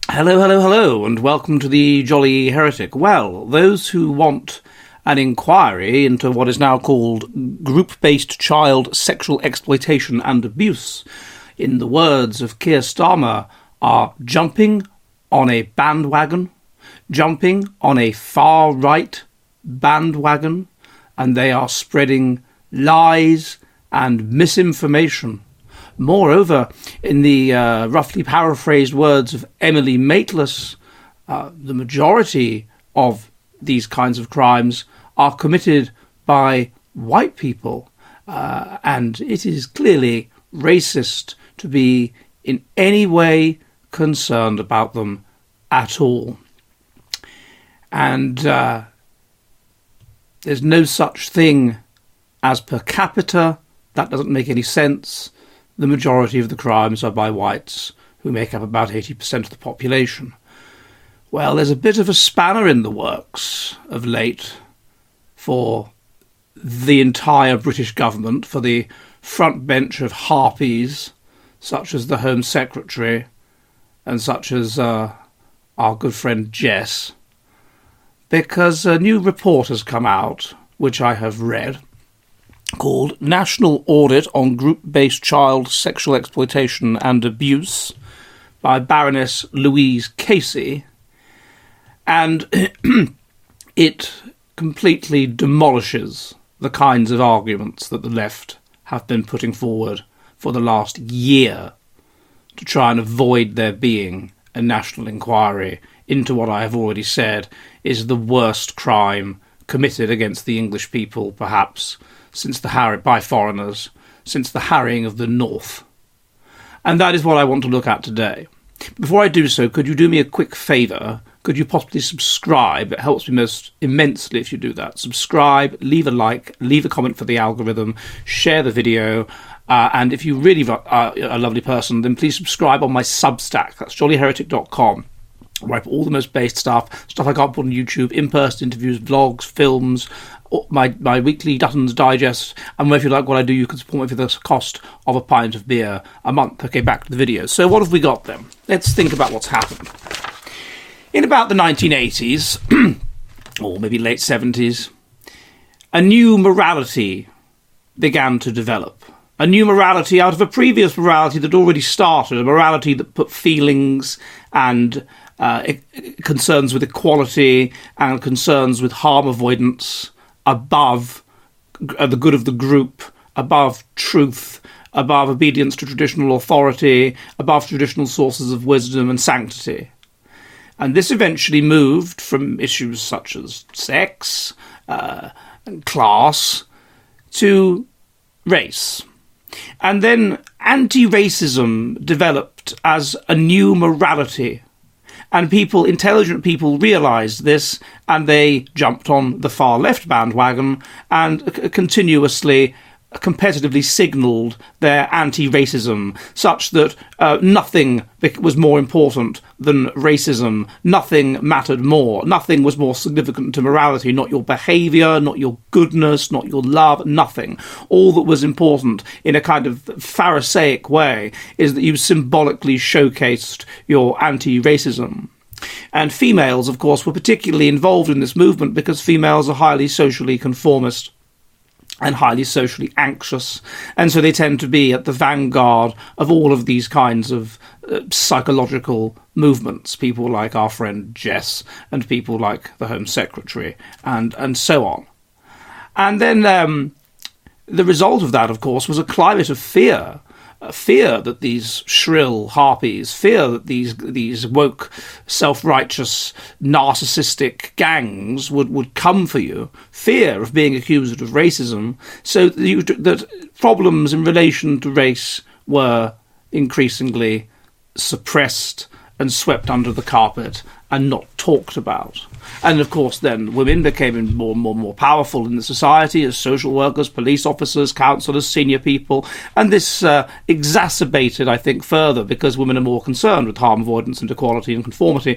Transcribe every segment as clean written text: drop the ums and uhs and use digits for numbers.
Hello, hello, hello, and welcome to the Jolly Heretic. Well, those who want an inquiry into what is now called group-based child sexual exploitation and abuse, in the words of Keir Starmer, are jumping on a bandwagon, jumping on a far-right bandwagon, and they are spreading lies and misinformation. Moreover, in the roughly paraphrased words of Emily Maitlis, the majority of these kinds of crimes are committed by white people, and it is clearly racist to be in any way concerned about them at all. And there's no such thing as per capita. That doesn't make any sense. The majority of the crimes are by whites, who make up about 80% of the population. Well, there's a bit of a spanner in the works of late for the entire British government, for the front bench of harpies, such as the Home Secretary and such as our good friend Jess, because a new report has come out, which I have read, called National Audit on Group-Based Child Sexual Exploitation and Abuse by Baroness Louise Casey, and it completely demolishes the kinds of arguments that the left have been putting forward for the last year to try and avoid there being a national inquiry into what I have already said is the worst crime committed against the English people, perhaps, since by foreigners, since the harrying of the North. And that is what I want to look at today. Before I do so, could you do me a quick favour? Could you possibly subscribe? It helps me most immensely if you do that. Subscribe, leave a like, leave a comment for the algorithm, share the video, and if you really are a lovely person, then please subscribe on my Substack. That's jollyheretic.com. Where I put all the most based stuff I can't put on YouTube, in-person interviews, vlogs, films, my weekly Dutton's Digest, and if you like what I do, you can support me for the cost of a pint of beer a month. Okay, back to the video. So what have we got then? Let's think about what's happened. In about the 1980s, or maybe late 70s, a new morality began to develop. A new morality out of a previous morality that already started, a morality that put feelings and concerns with equality and concerns with harm avoidance above the good of the group, above truth, above obedience to traditional authority, above traditional sources of wisdom and sanctity. And this eventually moved from issues such as sex and class to race. And then anti-racism developed as a new morality. And intelligent people realised this, and they jumped on the far left bandwagon and continuously, competitively signalled their anti-racism, such that nothing was more important than racism. Nothing mattered more. Nothing was more significant to morality. Not your behaviour, not your goodness, not your love, nothing. All that was important in a kind of Pharisaic way is that you symbolically showcased your anti-racism. And females, of course, were particularly involved in this movement because females are highly socially conformist and highly socially anxious, and so they tend to be at the vanguard of all of these kinds of psychological movements, people like our friend Jess and people like the Home Secretary and so on. And then the result of that, of course, was a climate of fear. Fear that these shrill harpies, fear that these woke, self-righteous, narcissistic gangs would come for you, fear of being accused of racism, so that problems in relation to race were increasingly suppressed and swept under the carpet and not talked about. And of course then women became more powerful in the society as social workers, police officers, counsellors, senior people, and this exacerbated, I think, further, because women are more concerned with harm avoidance and equality and conformity,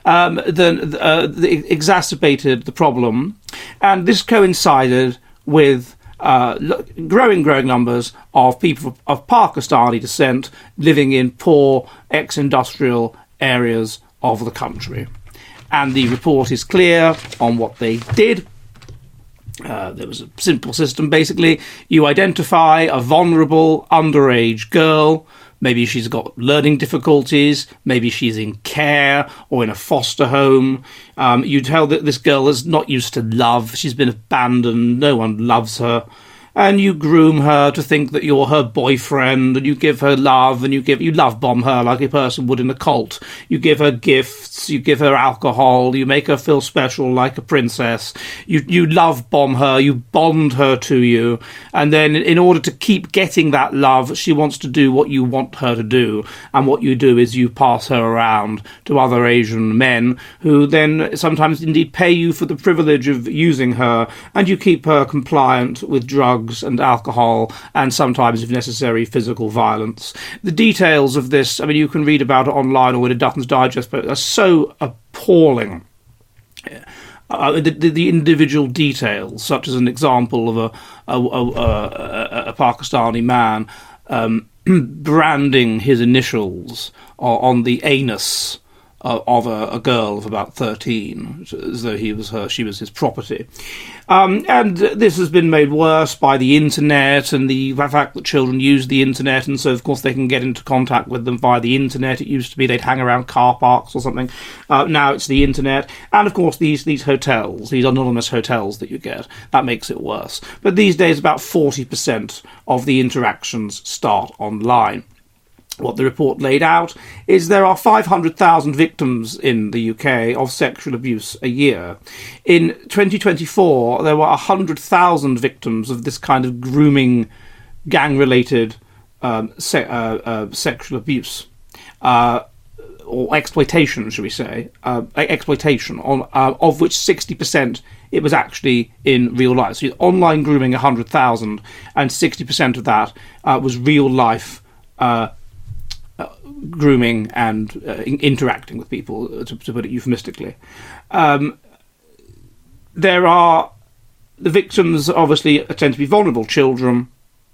exacerbated the problem. And this coincided with growing numbers of people of Pakistani descent living in poor ex-industrial areas of the country. And the report is clear on what they did. There was a simple system, basically. You identify a vulnerable underage girl. Maybe she's got learning difficulties. Maybe she's in care or in a foster home. You tell that this girl is not used to love. She's been abandoned. No one loves her. And you groom her to think that you're her boyfriend, and you give her love, and you love bomb her like a person would in a cult. You give her gifts, you give her alcohol, you make her feel special like a princess. You love bomb her, you bond her to you, and then in order to keep getting that love, she wants to do what you want her to do. And what you do is you pass her around to other Asian men who then sometimes indeed pay you for the privilege of using her, and you keep her compliant with drugs and alcohol, and sometimes, if necessary, physical violence. The details of this, I mean, you can read about it online or in a Dutton's Digest, but are so appalling. The individual details, such as an example of a Pakistani man branding his initials on the anus of a girl of about 13, as though she was his property. And this has been made worse by the internet and the fact that children use the internet, and so of course they can get into contact with them via the internet. It used to be they'd hang around car parks or something. Now it's the internet, and of course these hotels, these anonymous hotels that you get, that makes it worse. But these days about 40% of the interactions start online. What the report laid out is there are 500,000 victims in the UK of sexual abuse a year. In 2024, there were 100,000 victims of this kind of grooming, gang-related sexual abuse. Or exploitation, should we say, exploitation, of which 60% it was actually in real life. So online grooming 100,000, and 60% of that was real life grooming and interacting with people, to put it euphemistically. There are the victims, obviously, tend to be vulnerable children,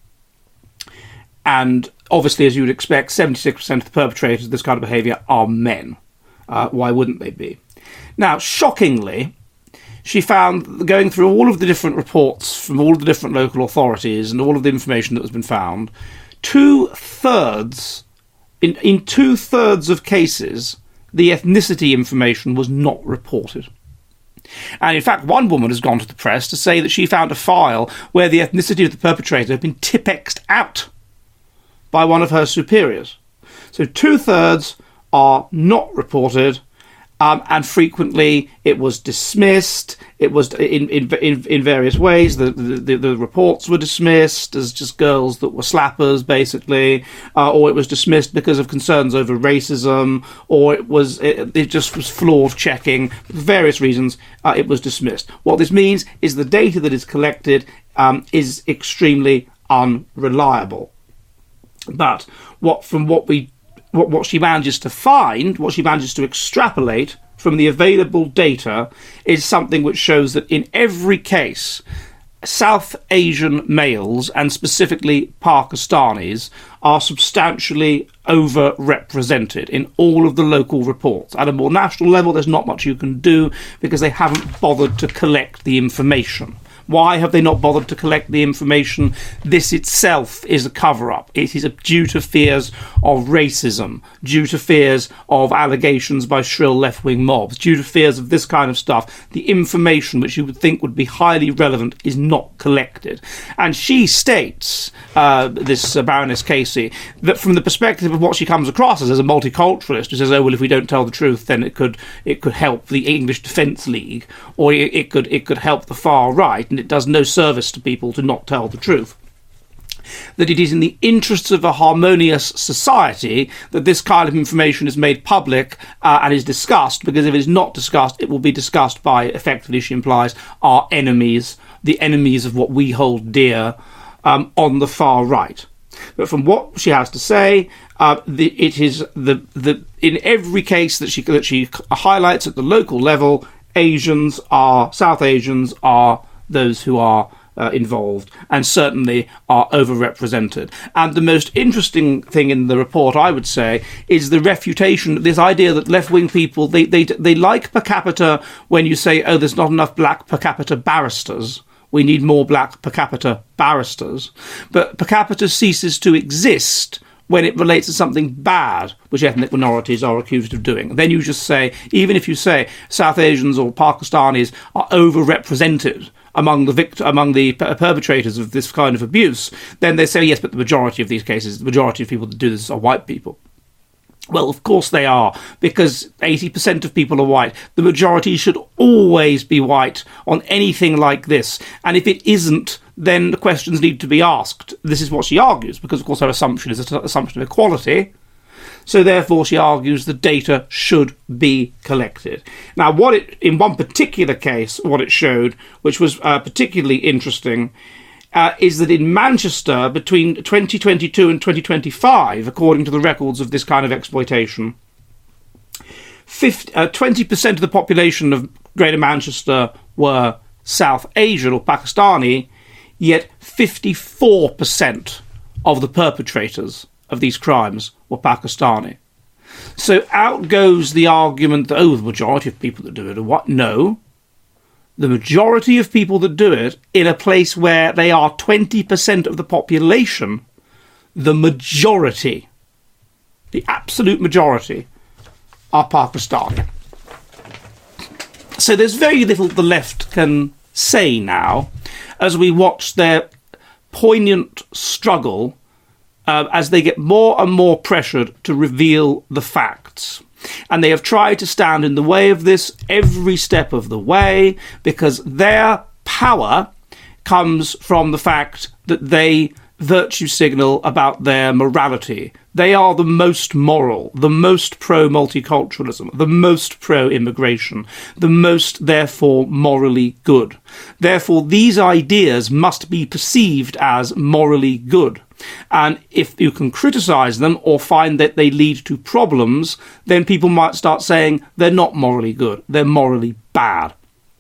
and obviously, as you would expect, 76% of the perpetrators of this kind of behaviour are men. Why wouldn't they be? Now, shockingly, she found, going through all of the different reports from all of the different local authorities and all of the information that has been found, in two-thirds of cases, the ethnicity information was not reported. And in fact, one woman has gone to the press to say that she found a file where the ethnicity of the perpetrator had been Tipp-X'd out by one of her superiors. So two-thirds are not reported, and frequently it was dismissed. It was in various ways. The reports were dismissed as just girls that were slappers, basically, or it was dismissed because of concerns over racism, or it just was flawed checking. For various reasons, it was dismissed. What this means is the data that is collected is extremely unreliable. But what she manages to find, what she manages to extrapolate from the available data, is something which shows that in every case, South Asian males, and specifically Pakistanis, are substantially overrepresented in all of the local reports. At a more national level, there's not much you can do because they haven't bothered to collect the information. Why have they not bothered to collect the information? This itself is a cover-up. It is due to fears of racism, due to fears of allegations by shrill left-wing mobs, due to fears of this kind of stuff. The information which you would think would be highly relevant is not collected. And she states, this Baroness Casey, that from the perspective of what she comes across as a multiculturalist, who says, oh, well, if we don't tell the truth, then it could help the English Defence League, or it could help the far right, and it does no service to people to not tell the truth. That it is in the interests of a harmonious society that this kind of information is made public and is discussed, because if it is not discussed, it will be discussed by, effectively, she implies, our enemies, the enemies of what we hold dear, on the far right. But from what she has to say, it is in every case that she highlights at the local level, South Asians are those who are involved, and certainly are overrepresented. And the most interesting thing in the report, I would say, is the refutation, this idea that left-wing people, they like per capita when you say, oh, there's not enough black per capita barristers. We need more black per capita barristers. But per capita ceases to exist when it relates to something bad, which ethnic minorities are accused of doing. Then you just say, even if you say South Asians or Pakistanis are overrepresented among the perpetrators of this kind of abuse, then they say, yes, but the majority of these cases, the majority of people that do this are white people. Well, of course they are, because 80% of people are white. The majority should always be white on anything like this. And if it isn't, then the questions need to be asked. This is what she argues, because, of course, her assumption is an assumption of equality. So, therefore, she argues the data should be collected. Now, in one particular case, what it showed, which was particularly interesting, is that in Manchester, between 2022 and 2025, according to the records of this kind of exploitation, 20% of the population of Greater Manchester were South Asian or Pakistani, yet 54% of the perpetrators of these crimes were Pakistani. So out goes the argument that, oh, the majority of people that do it are what? No. The majority of people that do it in a place where they are 20% of the population, the majority, the absolute majority, are Pakistani. So there's very little the left can say now as we watch their poignant struggle as they get more and more pressured to reveal the facts. And they have tried to stand in the way of this every step of the way, because their power comes from the fact that they virtue signal about their morality. They are the most moral, the most pro-multiculturalism, the most pro-immigration, the most, therefore, morally good. Therefore, these ideas must be perceived as morally good. And if you can criticise them or find that they lead to problems, then people might start saying they're not morally good, they're morally bad.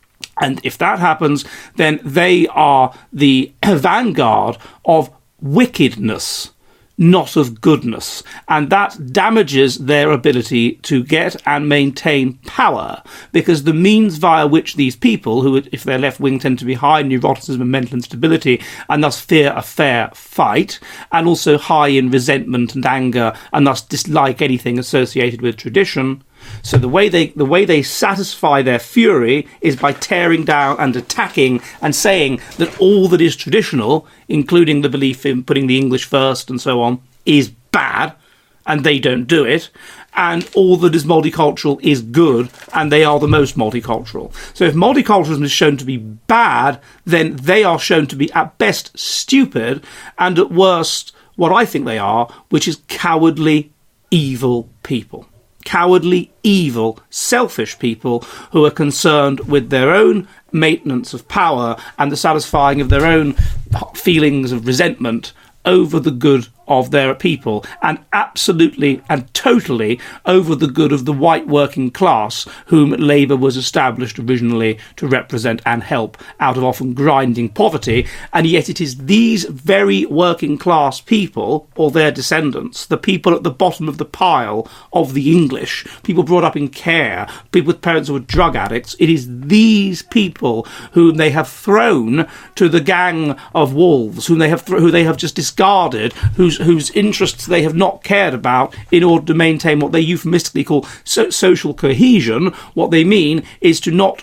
And if that happens, then they are the vanguard of wickedness, not of goodness. And that damages their ability to get and maintain power, because the means via which these people, who, if they're left-wing, tend to be high in neuroticism and mental instability, and thus fear a fair fight, and also high in resentment and anger, and thus dislike anything associated with tradition. So the way they satisfy their fury is by tearing down and attacking and saying that all that is traditional, including the belief in putting the English first and so on, is bad, and they don't do it, and all that is multicultural is good, and they are the most multicultural. So if multiculturalism is shown to be bad, then they are shown to be at best stupid, and at worst what I think they are, which is cowardly, evil people. Cowardly, evil, selfish people who are concerned with their own maintenance of power and the satisfying of their own feelings of resentment over the good of their people, and absolutely and totally over the good of the white working class whom Labour was established originally to represent and help out of often grinding poverty. And yet it is these very working class people, or their descendants, the people at the bottom of the pile of the English, people brought up in care, people with parents who were drug addicts, it is these people whom they have thrown to the gang of wolves, who they have just discarded, whose interests they have not cared about in order to maintain what they euphemistically call social cohesion. What they mean is to not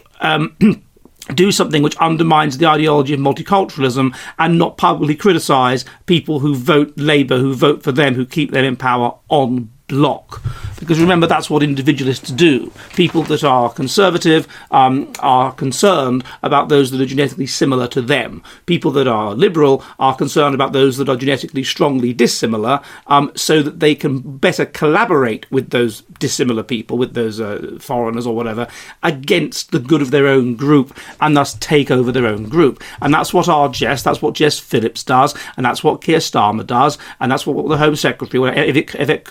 do something which undermines the ideology of multiculturalism, and not publicly criticise people who vote Labour, who vote for them, who keep them in power on block. Because remember, that's what individualists do. People that are conservative are concerned about those that are genetically similar to them. People that are liberal are concerned about those that are genetically strongly dissimilar, so that they can better collaborate with those dissimilar people, with those foreigners or whatever, against the good of their own group, and thus take over their own group. And that's what that's what Jess Phillips does, and that's what Keir Starmer does, and that's what the Home Secretary, that's what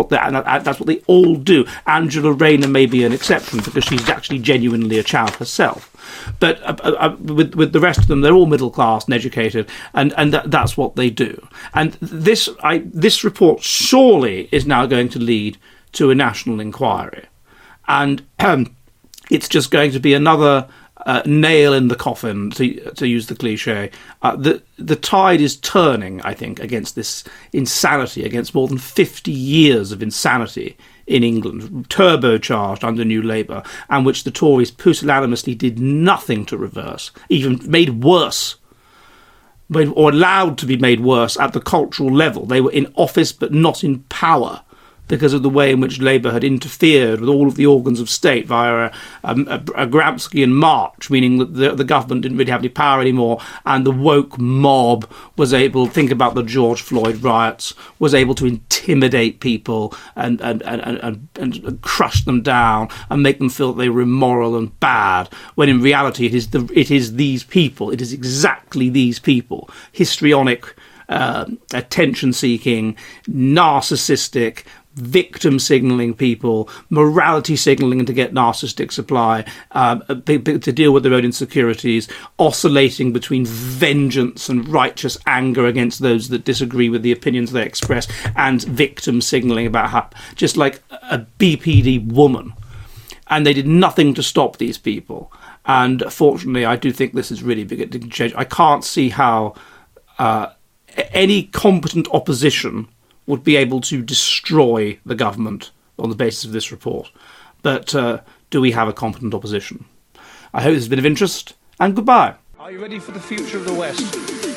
that's what they all do. Angela Rayner may be an exception because she's actually genuinely a child herself. But with the rest of them, they're all middle class and educated, and that's what they do. And this report surely is now going to lead to a national inquiry, and it's just going to be another nail in the coffin, to use the cliche. The tide is turning, I think, against this insanity, against more than 50 years of insanity in England, turbocharged under New Labour, and which the Tories pusillanimously did nothing to reverse, even made worse, or allowed to be made worse at the cultural level. They were in office but not in power, because of the way in which Labour had interfered with all of the organs of state via a Gramscian march, meaning that the government didn't really have any power anymore, and the woke mob was able to think about the George Floyd riots, was able to intimidate people and crush them down and make them feel that they were immoral and bad, when in reality it is these people, it is exactly these people, histrionic, attention-seeking, narcissistic, victim signalling people, morality signalling to get narcissistic supply, to deal with their own insecurities, oscillating between vengeance and righteous anger against those that disagree with the opinions they express, and victim signalling about how, just like a BPD woman. And they did nothing to stop these people. And fortunately, I do think this is really big to change. I can't see how any competent opposition would be able to destroy the government on the basis of this report. But do we have a competent opposition? I hope this has been of interest, and goodbye. Are you ready for the future of the West?